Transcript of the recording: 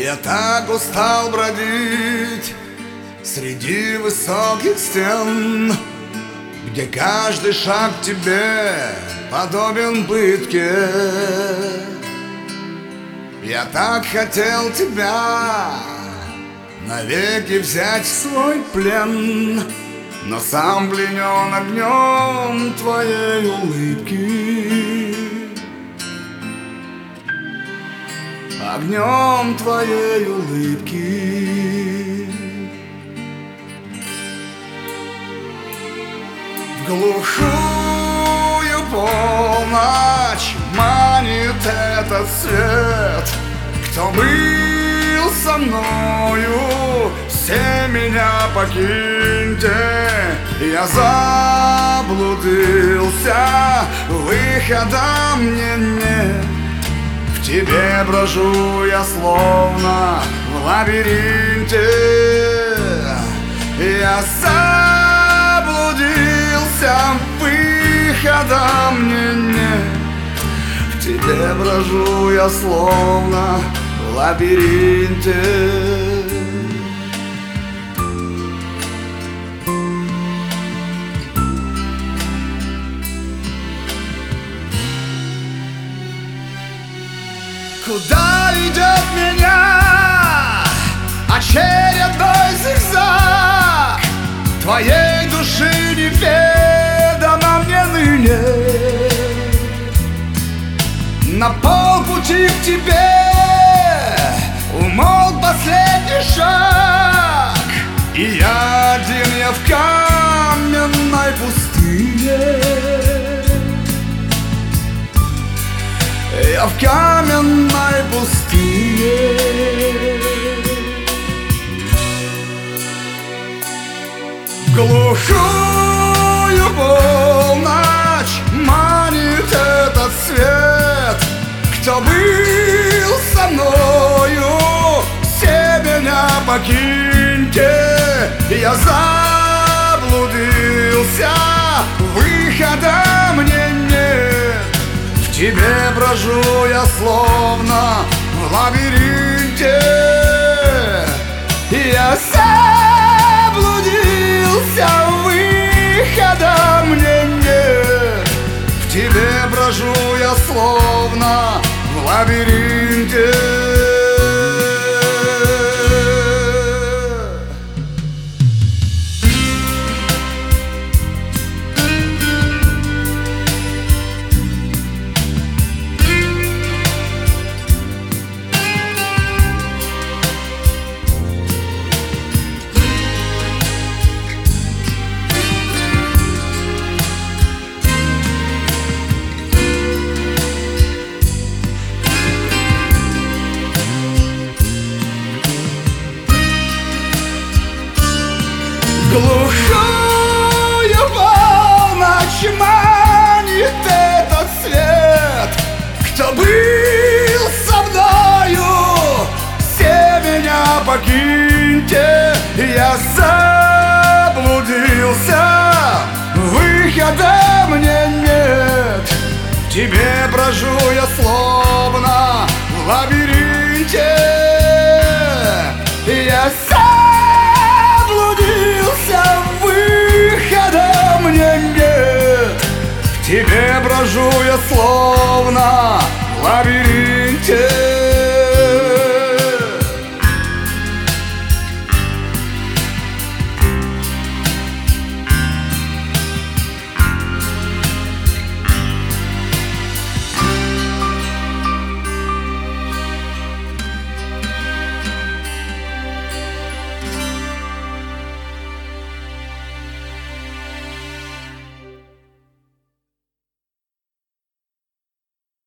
Я так устал бродить среди высоких стен, где каждый шаг тебе подобен пытке. Я так хотел тебя навеки взять в свой плен, но сам пленен огнем твоей улыбки, огнем твоей улыбки. В глухую полночь манит этот свет. Кто был со мною, все меня покиньте. Я заблудился, выхода мне нет. В тебе брожу я словно в лабиринте. Я заблудился, выхода мне нет. В тебе брожу я словно в лабиринте. Куда идет меня очередной зигзаг? Твоей души неведомо мне ныне. На полпути к тебе умолк последний шаг, и я один, я в каменной пустыне. Я в каменной пустыне. В глухую полночь манит этот свет. Кто был со мною, все меня покиньте. Я заблудился, выхода мне нет. В тебе брожу я словно в лабиринте. Я заблудился, выхода мне нет. В тебе брожу я словно в лабиринте. Глухую полночь манит этот свет. Кто был со мною, все меня покиньте. Я заблудился, выхода мне нет. В тебе брожу я словно в лабиринте. Я заблудился, выхода мне нет. В тебе брожу я словно в лабиринте.